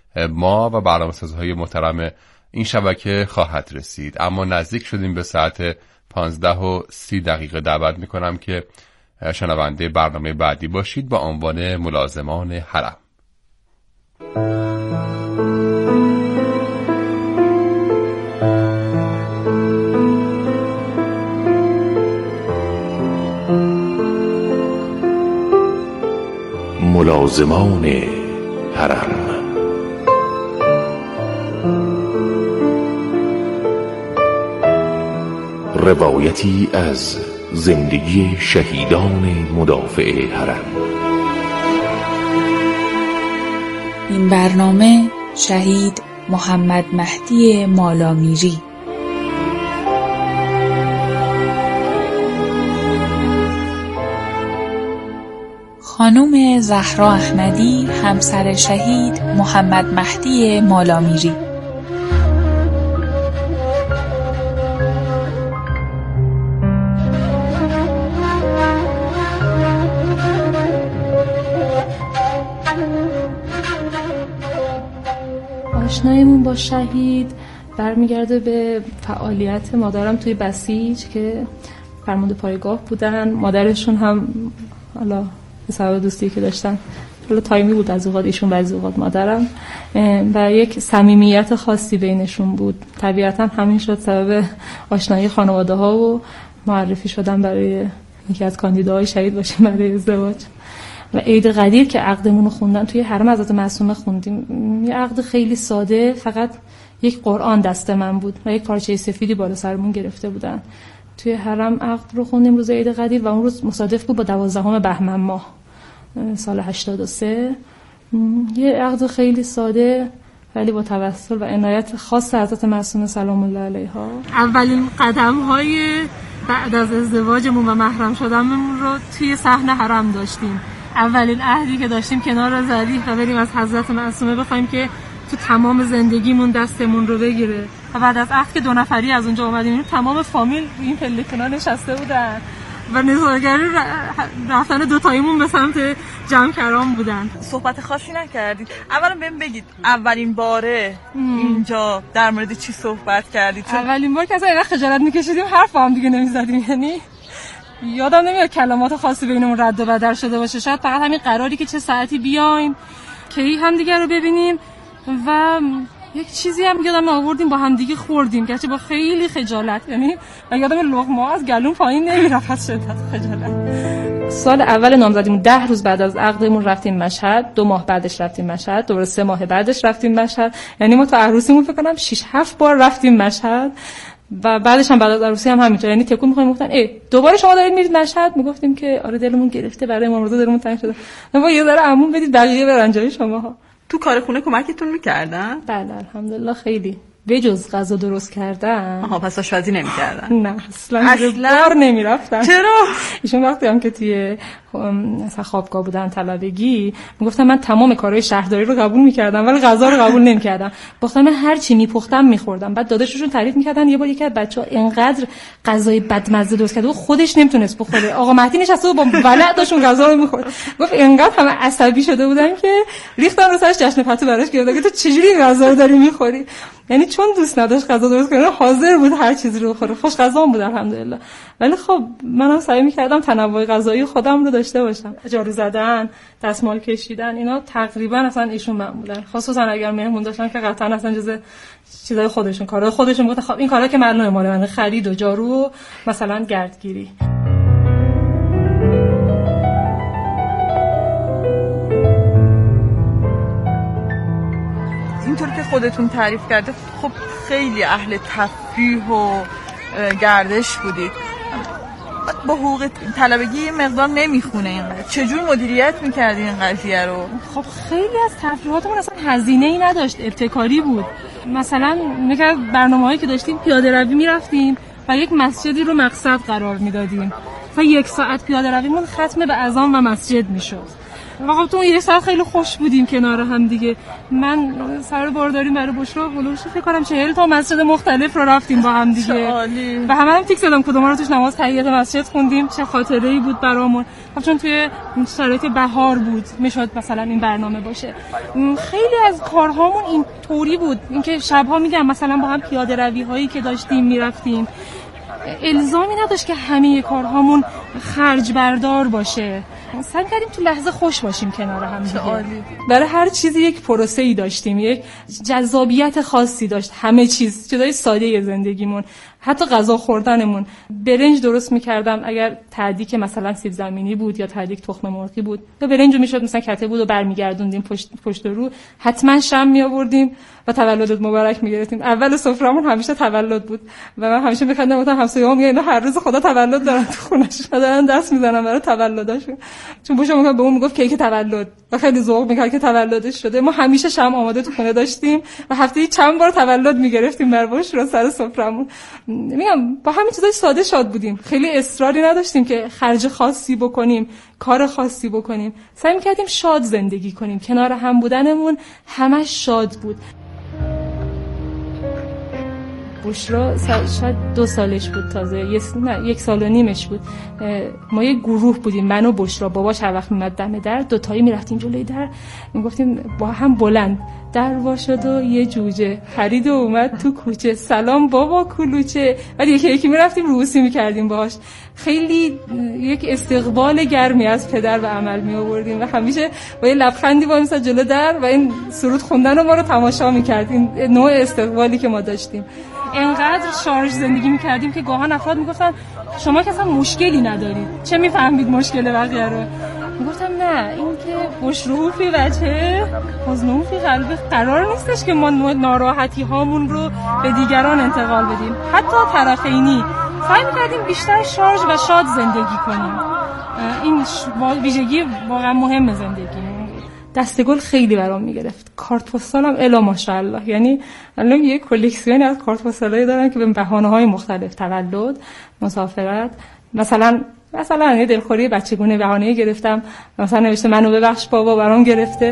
ما و برنامه‌سازهای محترم این شبکه خواهد رسید. اما نزدیک شدیم به ساعت 15:30 دعوت میکنم که شنونده برنامه بعدی باشید با عنوان ملازمان حرم. ملازمان حرم. روایتی از زندگی شهیدان مدافع حرم. این برنامه شهید محمد مهدی مالامیری. خانم زهرا احمدی همسر شهید محمد مهدی مالامیری. آشناییمون با شهید برمیگرده به فعالیت مادرم توی بسیج که فرمانده پایگاه بودن. مادرشون هم حالا به سبب دوستی که داشتن حالا تایمی بود، از اوقات ایشون بعضی اوقات مادرم، و یک صمیمیت خاصی بینشون بود. طبیعتا همین شد سبب آشنایی خانواده ها و معرفی شدن برای یکی از کاندیداهای شهید باشیم برای ازدواج. و عید قدیر که عقدمون رو خوندن توی حرم حضرت معصومه خوندیم. یه عقد خیلی ساده، فقط یک قرآن دست من بود و یک پارچه سفیدی بالا سرمون گرفته بودن. توی حرم عقد رو خوندیم روز عید قدیر و اون روز مصادف بود با 12 بهمن ماه سال 83. یه عقد خیلی ساده ولی با توسل و عنایت خاص حضرت معصومه سلام الله علیها. اولین قدم‌های بعد از ازدواجمون و محرم شدنمون رو توی صحن حرم داشتیم. اولین عهدی که داشتیم کنار ذریح و بریم از حضرت معصومه بخوایم که تو تمام زندگیمون دستمون رو بگیره. و بعد از عهد که 2 نفری از اونجا اومدیم، تمام فامیل این پلکنا نشسته بودن و نظارگری رفتن 2 تاییمون به سمت جمع کرام بودن. صحبت خاصی نکردید. اولا بهم بگید اولین باره اینجا در مورد چی صحبت کردید؟ اولین بار که اصلا اینقدر خجالت میکشیدیم حرف هم دیگه نمیزدیم. یعنی یادم نمیاد کلمات خاصی بینمون رد و بدل شده باشه. شاید فقط همین قراری که چه ساعتی بیایم که هم دیگه رو ببینیم و یک چیزی هم یادم آوردیم با هم دیگه خوردیم، گرچه با خیلی خجالت. یعنی من یادم لقمه از گلوم پایین نمیرفت از شدت خجالت. سال اول نامزدیمون 10 روز بعد از عقدمون رفتیم مشهد، 2 ماه بعدش رفتیم مشهد، دوباره 3 ماه بعدش رفتیم مشهد. یعنی ما تا عروسیمون فکر کنم 6-7 بار رفتیم مشهد و بعدش هم بعد از عروسی هم همینطور. یعنی تکون می‌خوام گفتن دوباره شما دارید میرید مشهد؟ میگفتیم که آره دلمون گرفته برای امروز دلمون تنگ شده. ما یه ذره عموم بدید بقیه برن جای شماها. تو کار خونه کمکتون می‌کردن؟ بله الحمدلله خیلی. به جز غذا درست کردن. پس آشپزی نمی‌کردن؟ نه اصلا بار نمی‌رفتن. چرا؟ ایشون وقتی هم که توی مثلا خوابگاه بودن طلبگی میگفتم من تمام کارهای شهرداری رو قبول می‌کردم ولی غذا رو قبول نمی‌کردم. گفتم من هر چی می‌پختم می‌خوردم. بعد داداششون تعریف می‌کردن یه بار یکی از بچه‌ها اینقدر غذای بدمزه درست کرده و خودش نمیتونست بخوره. آقا مهدی نشسته و با ولع داشون غذا رو می‌خورد. گفت اینقدر همه عصبی شده بودن که ریختن رو سرش جشن فتو براش گرفتن که تو چجوری غذا رو داری می‌خوری؟ یعنی چون دوست نداشت غذا درست کنه حاضر بود هر چیزی رو بخوره. خوش غذام بود الحمدلله. ولی خب منم سعی می‌کردم تنوع غذایی خودم رو داشته باشم. جارو زدن، دستمال کشیدن، اینا تقریبا اصلا ایشون من بودن. خصوصا اگر مهمون داشتن که قطعا اصلا جز چیزای خودشون، کارهای خودشون بود. خب این کارا که معلومه مال من، خرید و جارو و مثلا گردگیری. اینطور که خودتون تعریف کرده خب خیلی اهل تفریح و گردش بودید. با حقوق طلبگی مقدار نمیخونه اینقدر. چجور مدیریت میکردی این قضیه رو؟ خب خیلی از تفریحاتمون اصلا هزینه‌ای نداشت، ابتکاری بود. مثلا یک از برنامه‌هایی که داشتیم پیاده روی میرفتیم و یک مسجدی رو مقصد قرار میدادیم و 1 ساعت پیاده رویمون ختم به اذان و مسجد میشد. واقعا تو یه ساعت خیلی خوش بودیم کنار هم دیگه. من سر بارداری برای بشرا هولوش فکر کنم 40 تا مسجد مختلف رو رفتیم با هم دیگه و هم تیک زدم کدوم رو توش نماز تحیات مسجد خوندیم. چه خاطره‌ای بود برامون، چون توی شرایط بهار بود میشد مثلا این برنامه باشه. خیلی از کارهامون این طوری بود، اینکه شب‌ها میگم مثلا با هم پیاده روی هایی که داشتیم میرفتیم الزامی نداشت که همه کارهامون خرج بردار باشه. سعی کردیم تو لحظه خوش باشیم کنار هم دیگه. برای هر چیزی یک پروسه‌ای داشتیم، یک جذابیت خاصی داشت. همه چیزای ساده زندگیمون، حتی غذا خوردنمون. برنج درست می‌کردم اگر تهدیک مثلا سیب زمینی بود یا تهدیک تخم مرغی بود، یا برنجو میشد مثلا کته بود و برمیگردوندیم پشت رو، حتما شم میآوردیم و تولدت مبارک میگرفتیم. اول سفرهمون همیشه تولد بود و من همیشه می‌خندم گفتم همسایه‌ها میگن اینا هر روز خدا تولد دارن تو خونه‌شون، دارن دست میزنن برای تولداشون. چون بوشم به اون میگفت کیک تولد و خیلی ذوق می‌کرد که تولدش شده. ما همیشه شم آماده تو خونه داشتیم و هفته‌ای چند بار تولد میگرفتیم بر بشرا سر سفرهمون. میگم با همین چیزای ساده شاد بودیم، خیلی اصراری نداشتیم که خرج خاصی بکنیم، کار خاصی بکنیم. سعی می‌کردیم شاد زندگی کنیم. کنار هم بودنمون همش شاد بود. بشرا شاید 2 سالش بود تازه، نه 1 سال و نیمش بود. ما یه گروه بودیم، من و بشرا. باباش هر وقت میمد دم در دوتایی میرفتیم جلوی در، میگفتیم با هم بلند در وا شد و یه جوجه خرید و اومد تو کوچه، سلام بابا کلوچه. بعد یکی میرفتیم روسی میکردیم باهاش. خیلی یک استقبال گرمی از پدر به عمل می آوردیم و همیشه با یه لبخندی با مثلا جلو در و این سرود خوندن رو ما رو تماشا میکرد. این نوع استقبالی که ما داشتیم. انقدر شارژ زندگی میکردیم که گاهن افراد میگفتن شما که اصلا مشکلی ندارید، چه میفهمید مشکل بقیه رو؟ میگفتم نه، این که بشروح فی وجهه حزنون فی قلبه. قرار نیستش که ما ناراحتی هامون رو به دیگران انتقال بدیم، حتی طرفینی. سعی میکردیم بیشتر شارژ و شاد زندگی کنیم. این ویژگی واقعا مهم زندگی. دستگل خیلی برام میگرفت. کارت پستالم الا ماشاءالله، یعنی الان یه کلکسیونی از کارت پستالایی دارم که به بهانه‌های مختلف، تولد، مسافرت، مثلا یه دلخوری بچگونه بهانه‌ای گرفتم، مثلا نوشته منو ببخش بابا برام گرفته.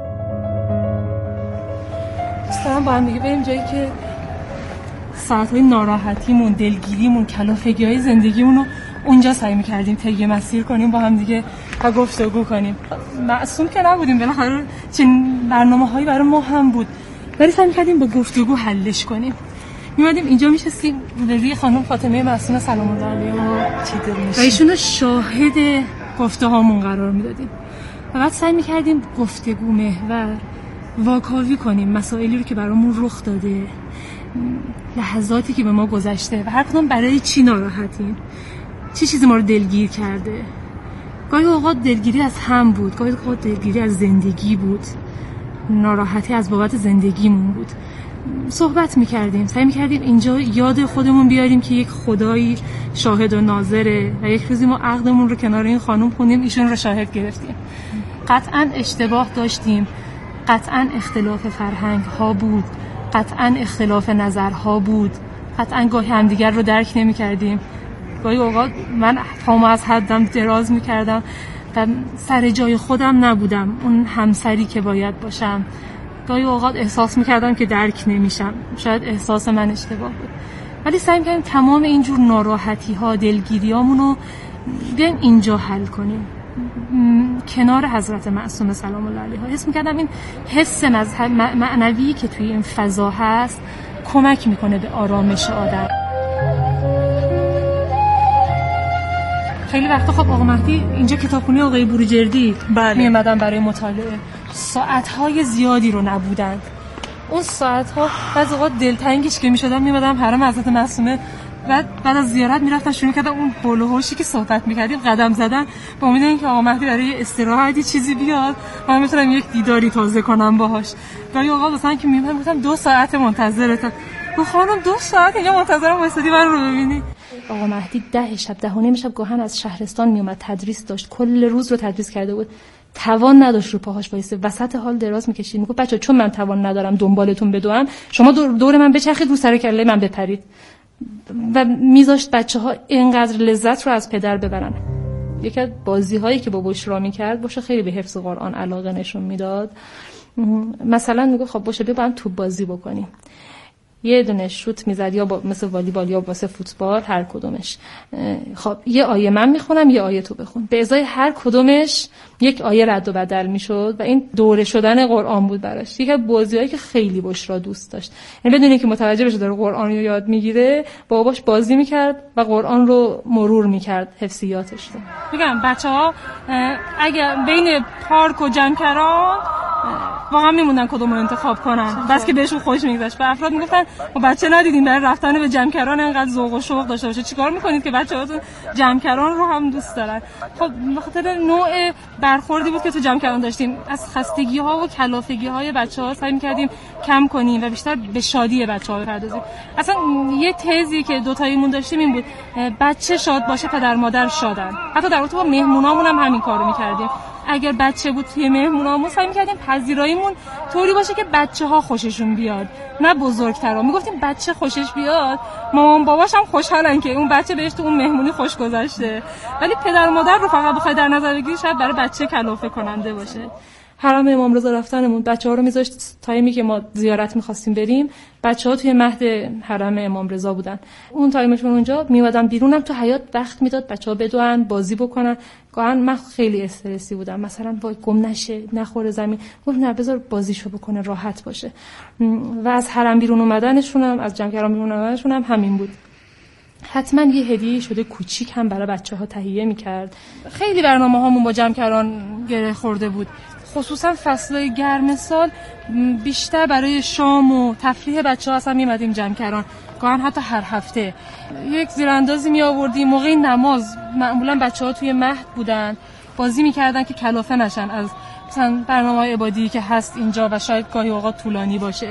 دوستان با هم دیگه بریم جایی که ساعت‌های ناراحتیمون، دلگیریمون، کلافگی‌های زندگیمون رو اونجا سعی می‌کردیم طی مسیر کنیم با هم دیگه و گفتگو کنیم. معصوم که نبودیم، بالاخره چنین برنامه‌هایی برای ما هم بود، ولی سعی می‌کردیم با گفتگو حلش کنیم. می‌اومدیم اینجا می‌شستیم روی خانم فاطمه معصومه سلام الله علیها و ایشونو شاهد گفته‌هامون قرار می‌دادیم و بعد سعی می‌کردیم گفتگو محور واکاوی کنیم مسائلی رو که برامون رخ داده، لحظاتی که به ما گذشته و هر کدوم برای چی ناراحتیم، چه چیزی ما رو دلگیر کرده. گاهی اوقات دلگیری از هم بود، گاهی اوقات دلگیری از زندگی بود، ناراحتی از بابت زندگیمون بود. صحبت میکردیم، سعی میکردیم اینجا یاد خودمون بیاریم که یک خدایی شاهد و ناظره و یک روزی ما عقدمون رو کنار این خانم خوندیم، ایشون رو شاهد گرفتیم. قطعاً اشتباه داشتیم، قطعاً اختلاف فرهنگ ها بود، قطعاً اختلاف نظرها بود، قطعاً گاهی همدیگر رو درک نمی کردیم. گاهی اوقات من پامو از حدم دراز می کردم و سر جای خودم نبودم، اون همسری که باید باشم. گاهی اوقات احساس می کردم که درک نمیشم، شاید احساس من اشتباه بود، ولی سعی می کردم تمام اینجور ناراحتی ها، دلگیری هامونو بیایم اینجا حل کنیم، کنار حضرت معصومه سلام الله علیها. حس می‌کردم این حس معنوی که توی این فضا هست کمک میکنه به آرامش آدم. خیلی وقتا خب آقا مهدی اینجا کتابخونه آقای بروجردی میومدن برای مطالعه، ساعت‌های زیادی رو نبودند. اون ساعت‌ها بعضی اوقات دلتنگش که می‌شدم میومدم حرم حضرت معصومه، بعد از زیارت میرفتم شروع کردم اون حول و حوشی که صحبت میکردیم قدم زدن با امید اینکه آقا مهدی برای استراحتی چیزی بیاد و من میتونم یک دیداری تازه کنم باهاش. ولی آقا مثلا که میمونم گفتم 2 ساعت منتظرتم. گفت خانم 2 ساعت اینجا منتظرم وایسادی من رو ببینی؟ آقا مهدی 10 شب 10 شب گاهن از شهرستان میومد، تدریس داشت، کل روز رو تدریس کرده بود، توان نداشت رو پاهاش وایسه، وسط حال دراز میکشید. میگفت بچا چون من توان ندارم دنبالتون بدوم، شما دور من بچرخید رو سر کله من بپرید. و میذاشت بچه‌ها اینقدر لذت رو از پدر ببرن. یکی از بازی‌هایی که با بشرا می‌کرد باشه خیلی به حفظ قرآن علاقه نشون میداد. مثلا میگه خب باشه بیا با هم توپ بازی بکنیم، یه دونه شوت میزد یا مثل والیبال یا مثل فوتبال هر کدومش. خب یه آیه من میخونم یه آیه تو بخون، به ازای هر کدومش یک آیه رد و بدل میشد و این دوره شدن قرآن بود براش. یکی از بازیایی که خیلی بشرا دوست داشت، یعنی بدون اینکه متوجه بشه داره قرآن رو یاد میگیره باباش بازی میکرد و قرآن رو مرور میکرد حفظیاتش رو. میگم بچه‌ها اگه بین پارک و جمکران واقعا میموندن کدوم رو انتخاب کنن، بس که بهشون خوش میگذشت. به افراد میگفتن ما بچه ندیدیم برای رفتن به جمکران انقدر ذوق و شوق داشته باشه، چیکار میکنید که بچه‌هاتون جمکران رو هم دوست دارن؟ خب به خاطر نوع برخوردی بود که تو جمکران داشتیم، از خستگی‌ها و کلافگی‌های بچه‌ها سعی می‌کردیم کم کنیم و بیشتر به شادی بچه‌ها بپردازیم. اصلا یه تزی که دو تاییمون داشتیم این بود بچه شاد باشه پدر مادر شادن. حتی در رابطه با مهمونامون هم همین کارو می‌کردیم. اگر بچه بود توی مهمونامون سعی می‌کردیم پذیراییمون طوری باشه که بچه‌ها خوششون بیاد، نه بزرگترا. میگفتیم بچه خوشش بیاد، مامان باباش هم خوشحالن که اون بچه بهش تو اون مهمونی خوش گذشته. ولی پدر مادر رو فقط بخوای در نظر بگیری شاید برای بچه کلافه کننده باشه. حرم امام رضا رفتنمون بچه‌ها رو میذاشت تایمی که ما زیارت می‌خواستیم بریم، بچه‌ها توی مهد حرم امام رضا بودن. اون تایمشون اونجا میومدن بیرونم تو حیاط وقت میداد بچه‌ها بدوئن بازی بکنن. گاهن من خیلی استرسی بودم، مثلا وای گم نشه نخوره زمین، گفت نه بذار بازیشو بکنه راحت باشه. و از حرم بیرون اومدنشون هم از جمکران بیرون اومدنشون هم همین بود. حتما یه هدیه شده کوچیک هم برای بچه‌ها تهیه می‌کرد. خیلی برنامه‌هامون با جمکران گره خورده بود، خصوصا فصل‌های گرم سال بیشتر برای شام و تفریح بچه‌ها اصلا می‌اومدیم جمکران. گاهن حتی هر هفته یک زیراندازی می‌آوردیم موقع نماز. معمولا بچه‌ها توی مهد بودن بازی می‌کردن که کلافه نشن از مثلا برنامه‌های عبادی که هست اینجا و شاید گاهی اوقات طولانی باشه.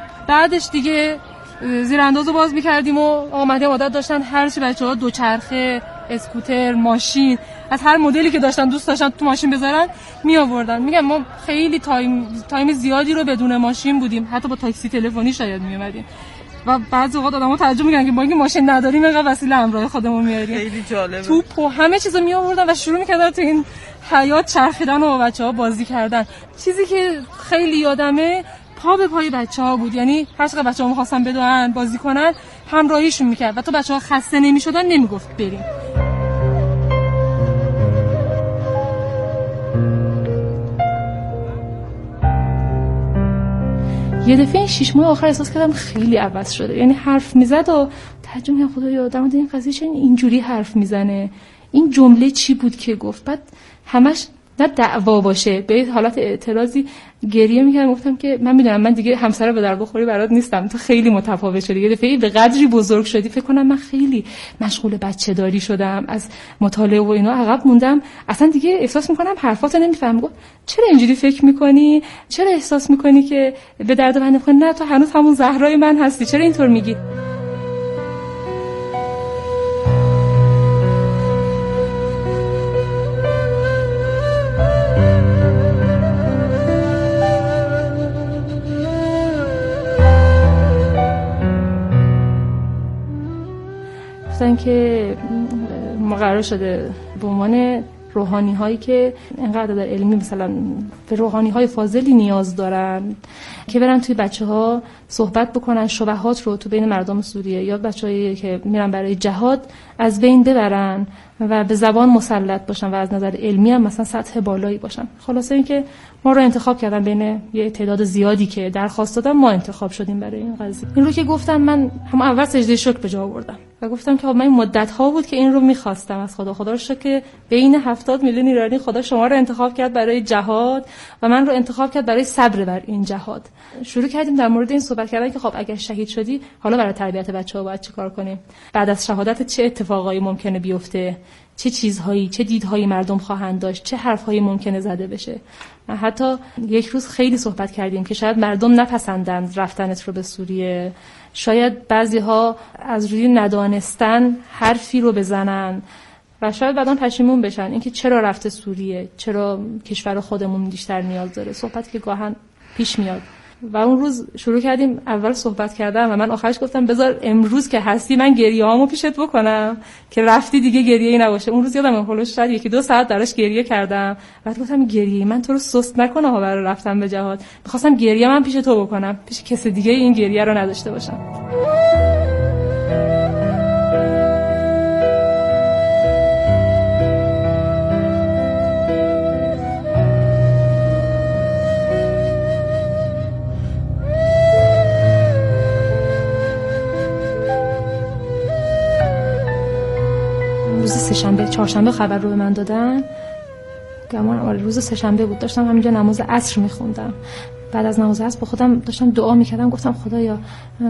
بعدش دیگه زیراندازو باز می‌کردیم و آماده عادت داشتن هر چی بچه‌ها دوچرخه، اسکوتر، ماشین از هر مدلی که داشتن دوست داشتن تو ماشین بذارن می آوردن. میگم ما خیلی تایم زیادی رو بدون ماشین بودیم، حتی با تاکسی تلفنی شاید می اومدیم و بعضی اوقات آدم‌ها تعجب می‌کنن که ما اینکه ماشین نداریم اینقدر وسیله همراه خودمون میاریم. خیلی جالبه. توپ و همه چیزو می آوردن و شروع می‌کردن تو این حیاط چرخیدن و با بچه‌ها بازی کردن. چیزی که خیلی یادمه پا به پای بچه‌ها بود، یعنی هر چقدر بچه‌ها می‌خواستن بدوئن بازی کنن همراهیشون می‌کرد و تو بچه‌ها خسته نمی‌شدن نمیگفت بریم. یه دفعه این 6 ماه آخر احساس کردم خیلی عوض شده، یعنی حرف میزد و تعجب می‌کردم خدایا در مورد این قضیه چرا اینجوری حرف میزنه، این جمله چی بود که گفت. بعد همش نه دعوا باشه به حالت اعتراضی گریه می‌کردم، گفتم که من میدونم من دیگه همسر به در بخوری برات نیستم، تو خیلی متفاوت شدی، یه دفعه به قدری بزرگ شدی فکر کنم من خیلی مشغول بچه‌داری شدم، از مطالعه و اینا عقب موندم، اصلا دیگه احساس می‌کنم حرفاتو نمی‌فهمم. گفت چرا اینجوری فکر می‌کنی، چرا احساس می‌کنی که به درد من نمی‌خوره، نه تو هنوز همون زهرای من هستی، چرا اینطور میگی؟ که مقرر شده به عنوان روحانی هایی که انقدر در علمی مثلا به روحانی های فاضلی نیاز دارن که برن توی بچه ها صحبت بکنن، شبهات رو تو بین مردم سوریه یا بچه‌هایی که میرن برای جهاد از بین ببرن و به زبان مسلط باشن و از نظر علمی هم مثلا سطح بالایی باشن. خلاصه اینکه ما رو انتخاب کردن بین یه تعداد زیادی که درخواست دادن، ما انتخاب شدیم برای این قضیه. این رو که گفتم من هم اول سجده شکر به جا آوردم و گفتم که من مدت ها بود که این رو می‌خواستم از خدا. خدا رو شکر که بین 70 میلیون ایرانی خدا شما رو انتخاب کرد برای جهاد و من رو انتخاب کرد برای صبر بر این جهاد. شروع کردیم در مورد این صحبت کردن که خب اگر شهید شدی حالا برای تربیت بچه‌ها باید چیکار کنیم؟ بعد از شهادت چه اتفاقایی ممکنه بیفته؟ چه چیزهایی، چه دیدهایی مردم خواهند داشت، چه حرفهایی ممکنه زده بشه. حتی یک روز خیلی صحبت کردیم که شاید مردم نپسندند رفتنت رو به سوریه، شاید بعضی‌ها از روی ندانستن حرفی رو بزنن و شاید بعداً پشیمون بشن اینکه چرا رفته سوریه، چرا کشور خودمون بیشتر نیاز داره. صحبتی که گاهن پیش میاد و اون روز شروع کردیم اول صحبت کردم و من آخرش گفتم بذار امروز که هستی من گریه‌هامو پیشت بکنم که رفتی دیگه گریه‌ای نباشه. اون روز یادم هولوش شاید 1-2 ساعت براش گریه کردم. بعد گفتم گریه من تو رو سست نکنه ها برای رفتن به جهاد. می‌خواستم گریه من پیش تو بکنم، پیش کسی دیگه این گریه رو نداشته باشم. چهارشنبه خبر رو به من دادن، گمان روز سه‌شنبه بود. داشتم همینجا نماز عصر میخوندم. بعد از نماز عصر با خودم داشتم دعا میکردم، گفتم خدایا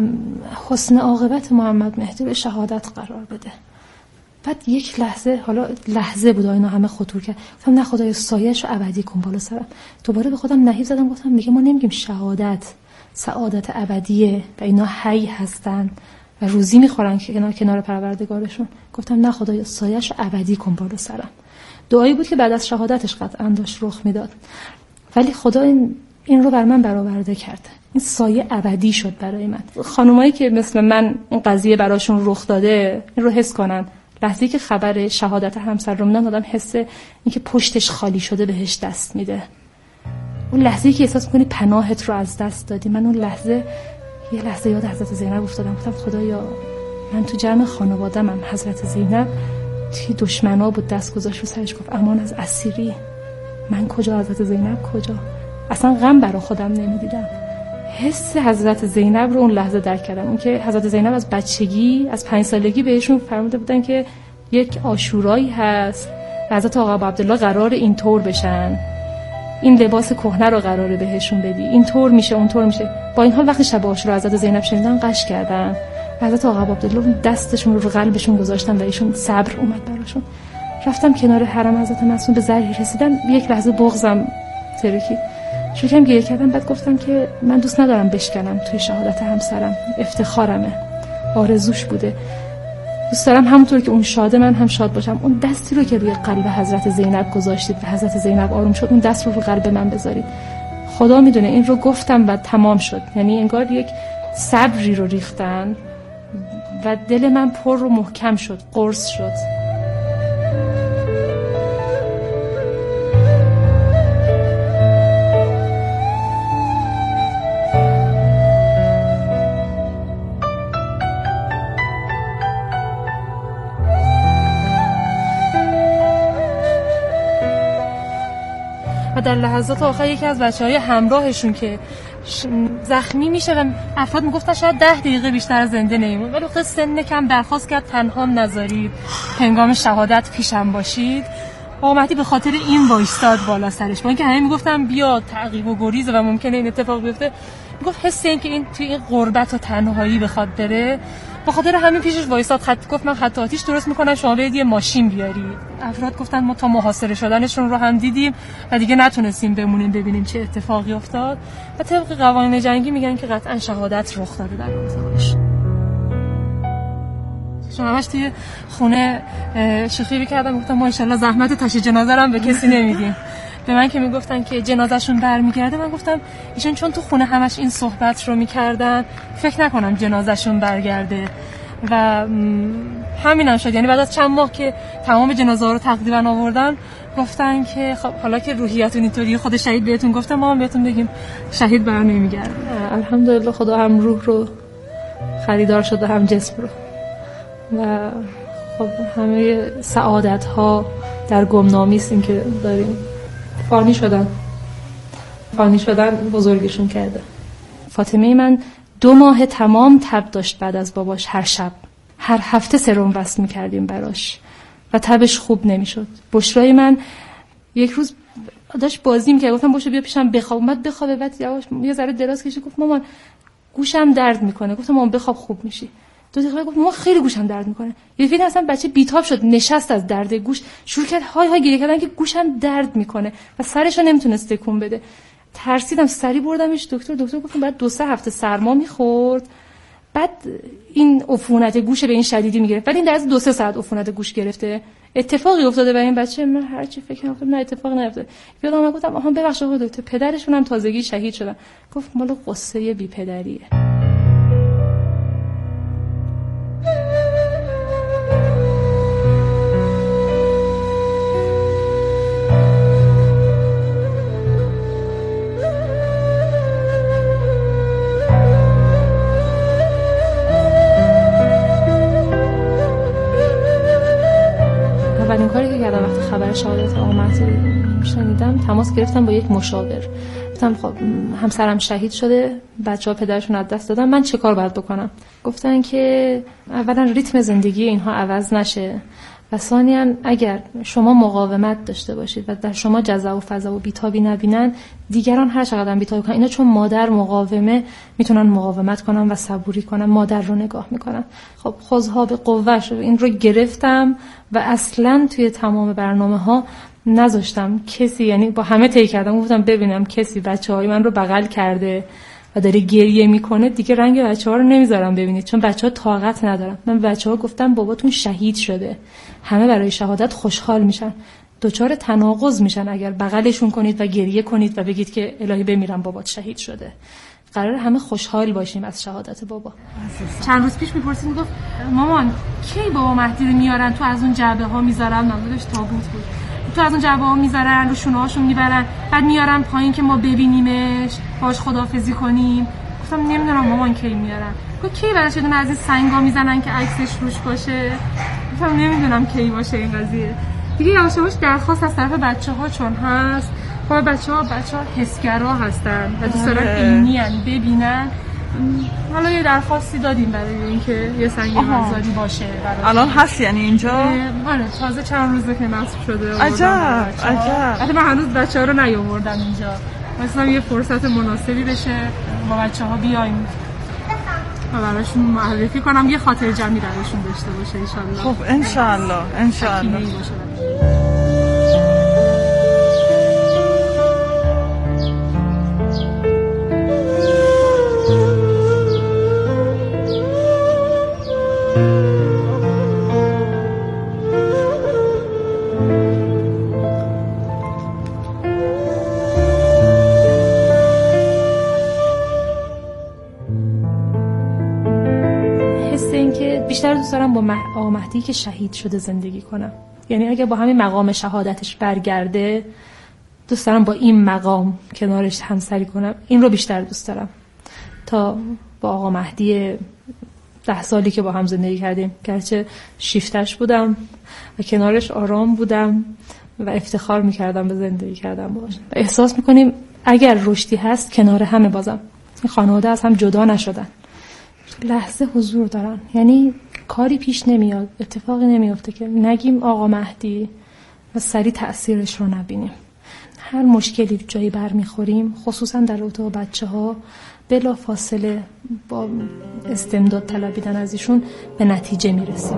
حسن عاقبت محمد مهدی به شهادت قرار بده. بعد یک لحظه، حالا لحظه بود اینا همه خطور کرد، گفتم نه خدایا سایه‌شو ابدی کن بالا سرم. دوباره به خودم نهیب زدم، گفتم میگه ما نمیگیم شهادت، سعادت ابدیه و اینا حی هستن و روزی میخورن که کنار پروردگارشون. گفتم نه خدایا سایه‌شو ابدی کن بالا سرم. دعایی بود که بعد از شهادتش قطعا داشت رخ میداد، ولی خدا این رو بر من برآورده کرد. این سایه ابدی شد برای من. خانمایی که مثل من این قضیه براشون رخ داده این رو حس کنن، لحظه‌ای که خبر شهادت همسر رو میدن آدم حس اینکه پشتش خالی شده بهش دست میده. اون لحظه‌ای که احساس می‌کنی پناهت رو از دست دادی. من اون لحظه یه لحظه یاد حضرت زینب افتادم، گفتم خدایا من تو جمع خانواده‌ام حضرت زینب توی دشمنا بود دست گذاشت رو سرش، گفت امان از اسیری. من کجا، حضرت زینب کجا؟ اصلا غم برا خودم نمیدیدم. حس حضرت زینب رو اون لحظه درک کردم. اون که حضرت زینب از بچگی، از 5 سالگی بهشون فرموده بودن که یک عاشورایی هست و حضرت آقا عبدالله قرار اینطور بشن، این لباس کهنه رو قراره بهشون بدی، اینطور میشه اونطور میشه. با این حال وقتی شب عاشورا حضرت زینب شنیدن قش کردن. حضرت آقا عبدالله دستشون رو قلبشون گذاشتن و ایشون صبر اومد براشون. رفتم کنار حرم حضرت معصوم، به ذری رسیدم، یک لحظه بغضم ترکید، شروع کردم گریه کردم. بعد گفتم که من دوست ندارم بشکنم توی شهادت همسرم، افتخارمه، آرزوش بوده، دوست دارم همونطور که اون شاده من هم شاد باشم. اون دستی رو که روی قلب حضرت زینب گذاشتید و حضرت زینب آروم شد، اون دست رو قلب من بذارید. خدا میدونه این رو گفتم و تمام شد. یعنی انگار یک صبری رو ریختن و دل من پر رو محکم شد، قرص شد. و در لحظات آخر یکی از بچه‌های همراهشون که زخمی میشه و افراد میگفتن شاید 10 دقیقه بیشتر زنده نمیمونه، ولی خود سن کم درخواست کرد تنهام نذارید، هنگام شهادت پیشم باشید. آقا مهدی به خاطر این وایستاد بالا سرش، با اینکه همه میگفتن بیا تعقیب و گریز و ممکنه این اتفاق بیفته، میگفت حس این که این توی این غربت و تنهایی بخواد بره، به خاطر همین پیشش وایستاد. گفت من خط آتیش درست میکنم، شما برید یه ماشین بیارید. افراد گفتن ما تا محاصره شدنشون رو هم دیدیم و دیگه نتونستیم بمونیم ببینیم چه اتفاقی افتاد. و طبق قوانین جنگی میگن که قطعا شهادت رخ داده در روزش. شما همش توی خونه شوخی می‌کردم، گفتم ما ان شاءالله زحمت تشییع جنازه رو هم به کسی نمیدیم. به من که میگفتن که جنازهشون برمیگرده، من گفتم ایشون چون تو خونه همش این صحبت رو میکردن فکر نکنم جنازهشون برگرده. و همینم شد. یعنی بعد از چند ماه که تمام جنازه ها رو تقریبا آوردن، گفتن که خب حالا که روحیتون اینطوری، خود شهید بهتون گفتم ما هم بهتون بگیم شهید بر نمیگرده. الحمدلله خدا هم روح رو خریدار شده هم جسم رو. و خب همه سعادت ها در گمنامی است این که داریم. فانی شدن بزرگشون کرده. فاطمه من 2 ماه تمام تب داشت بعد از باباش. هر شب، هر هفته سرم وصل میکردیم براش و تبش خوب نمیشد. بشرای من یک روز داشت بازی میکرد، گفتم باشو بیا پیشم بخواب. اومد بخوابه، بعد یواش یه ذره دراز کشید، گفت مامان گوشم درد میکنه. گفتم مامان بخواب خوب میشی. 2 دقیقه گفت مامان خیلی گوشم درد میکنه. یه فکر اصلا بچه بیتاب شد، نشست از درد گوش، شروع کرد های های گریه کردن که گوشم درد میکنه و سرشو نمیتونست تکون بده. ترسیدم، سری بردمش دکتر گفت بعد 2-3 هفته سرما میخورد، بعد این عفونت گوش به این شدیدی میگرفت. ولی این در از 2-3 ساعت عفونت گوش گرفته. اتفاقی افتاده برای این بچه. من هر چی فکر کردم نه اتفاقی نیفتاده. یادم اومد گفتم آها ببخشید آقا دکتر پدرشون هم تازگی شهید شدن. گفت مال قصه بی پدریه. اولین کاری که کردم وقتی خبر شهادت آقا مهدی شنیدم تماس گرفتم با یک مشاور. گفتم خب همسرم شهید شده، بچه‌ها پدرشون از دست دادن، من چه کار باید بکنم؟ گفتن که اولا ریتم زندگی اینها عوض نشه و ثانیاً اگر شما مقاومت داشته باشید و در شما جزع و فضا و بیتابی نبینن، دیگران هر چقدر بیتابی کنن، اینا چون مادر مقاومه میتونن مقاومت کنن و صبوری کنن، مادر رو نگاه میکنن. خب خذها به قوه‌اش این رو گرفتم و اصلاً توی تمام برنامه‌ها نذاشتم کسی، یعنی با همه طی کردم، گفتم ببینم کسی بچه‌های من رو بغل کرده و داره گریه میکنه دیگه رنگ بچه‌ها رو نمیذارم ببینید، چون بچه‌ها طاقت ندارن. من بچه‌ها گفتم باباتون شهید شده، همه برای شهادت خوشحال میشن، دچار تناقض میشن اگر بغلشون کنید و گریه کنید و بگید که الهی بمیرم بابات شهید شده. قرار همه خوشحال باشیم از شهادت بابا. چند روز پیش میپرسید میگفت مامان کی بابا مهدی رو میارن تو از اون جعبه ها میذارن، نمودش تابوت بود، تو از اون جعبه ها میذارن رو شونه هاشون میبرن بعد میارن پایین که ما ببینیمش باش خداحافظی کنیم. گفتم نمیدونم مامان کی میارن. گفت کی براش یه دونه از این سنگا میزنن که عکسش روش باشه. گفتم نمیدونم کی باشه این قضیه. دیگه یواش یواش درخواست از طرف بچه‌ها چون هست، خب بچه‌ها حسگرا هستن و دوست دارن عینی‌ان ببینن. حالا یه درخواستی دادیم برای اینکه یه سنگ مزاری باشه. الان هست یعنی اینجا؟ آره تازه چند روزه که نصب شده. عجب. البته من هنوز بچه‌ها رو نیاوردم اینجا. مثلا یه فرصت مناسبی بشه با بچه‌ها بیایم و براشون معرفی کنم، یه خاطر جمعی براشون داشته باشه ان شاء الله. خب ان شاء الله. بیشتر دوست دارم با آقا مهدی که شهید شده زندگی کنم. یعنی اگه با همین مقام شهادتش برگرده، دوست دارم با این مقام کنارش همسری کنم. این رو بیشتر دوست دارم تا با آقا مهدی 10 سالی که با هم زندگی کردیم، گرچه شیفتش بودم و کنارش آرام بودم و افتخار میکردم به زندگی کردم باش. و احساس میکنیم اگر رشدی هست کنار همه بازم این خانواده از هم جدا نشدن، لحظه حضور دارن. یعنی کاری پیش نمیاد، اتفاقی نمیفته که نگیم آقا مهدی و سریع تأثیرش رو نبینیم. هر مشکلی جایی برمیخوریم، خصوصا در رابطه با بچه‌ها، بلا فاصله با استمداد طلبیدن از ایشون به نتیجه میرسیم.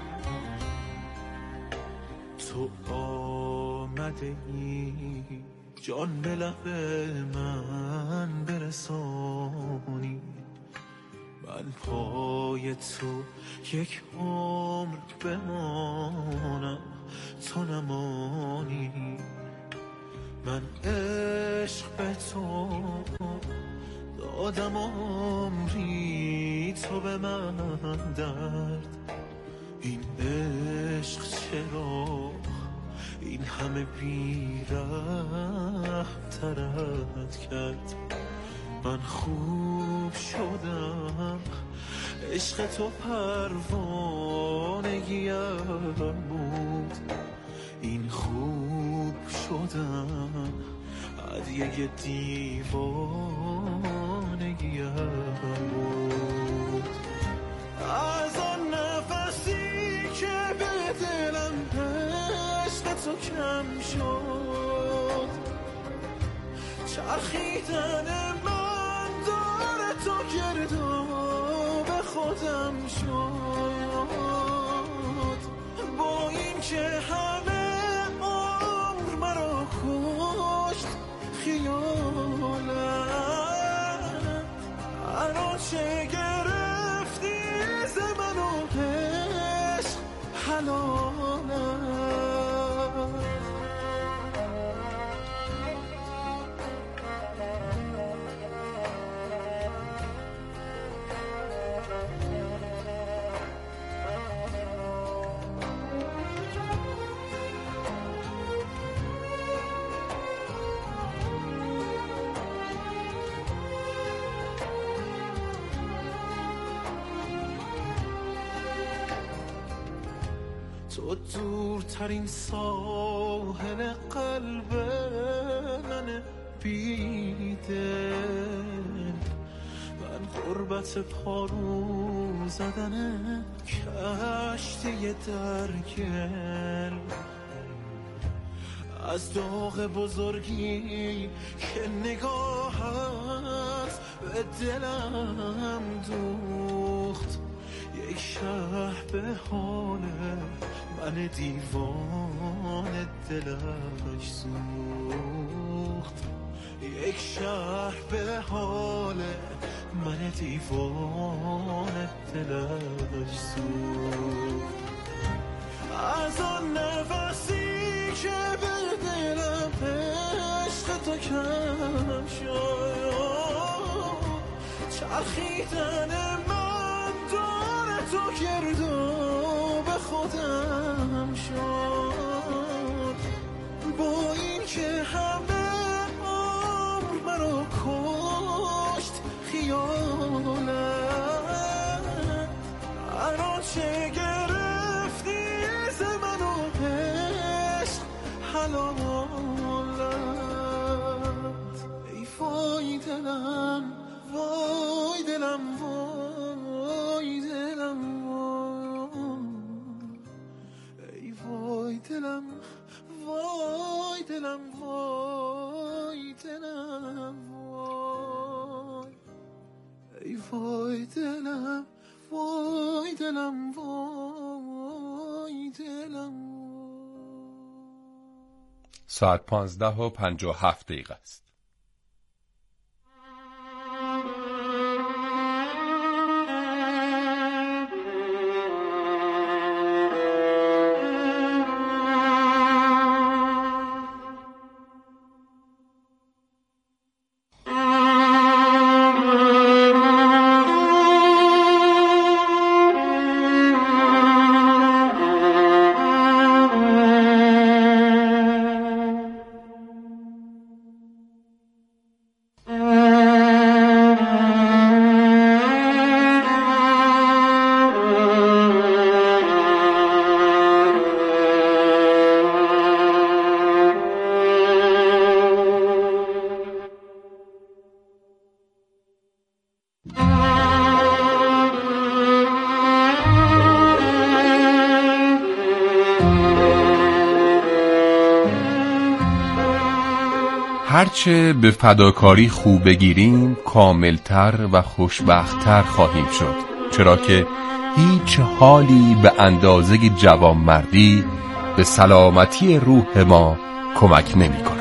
تو آمده ای جان به لب من برسانی، من پای تو یک عمر بمانم تو نمانی. من عشق به تو دادم عمری، تو به من درد. این عشق چرا این همه بی‌رحم ترت کرد؟ من خوب شدم عشق تو پروانگیم بود، این خوب شدم هدیه دیوانگیم بود. از آن نفسی که به دلم عشق تو کم شد، چرخیدن من داره تو گرداب خودم شد. با این که همه عمر مرا کشت خیالت، الان چه گرفتی ز من و عشق حلالت. تو دورترین ساحل قلب من بیدل، من غربت پارو زدن کشتی درگل. از داغ بزرگی که نگاهت به دلم دوخت، یک شهر به حال من دیوان دلش سوخت، یک شهر به حال من دیوان دلش سوخت. از آن نفسی که به دلم عشق تو کم شد، چرخیدن من داره تو گرداب خودم شد. با این که همه عمر مرا کشت خیالت، الان چه گرفتی ز من و عشق حلالت. ای وای دلم وای دلم وای دلم وای، ای وای دلم وای دلم وای دلم وای، ای وای دلم وای دلم وای دلم. ساعت 15:57 است. هرچه به فداکاری خوب بگیریم کاملتر و خوشبختتر خواهیم شد، چرا که هیچ حالی به اندازه جوانمردی به سلامتی روح ما کمک نمی‌کند.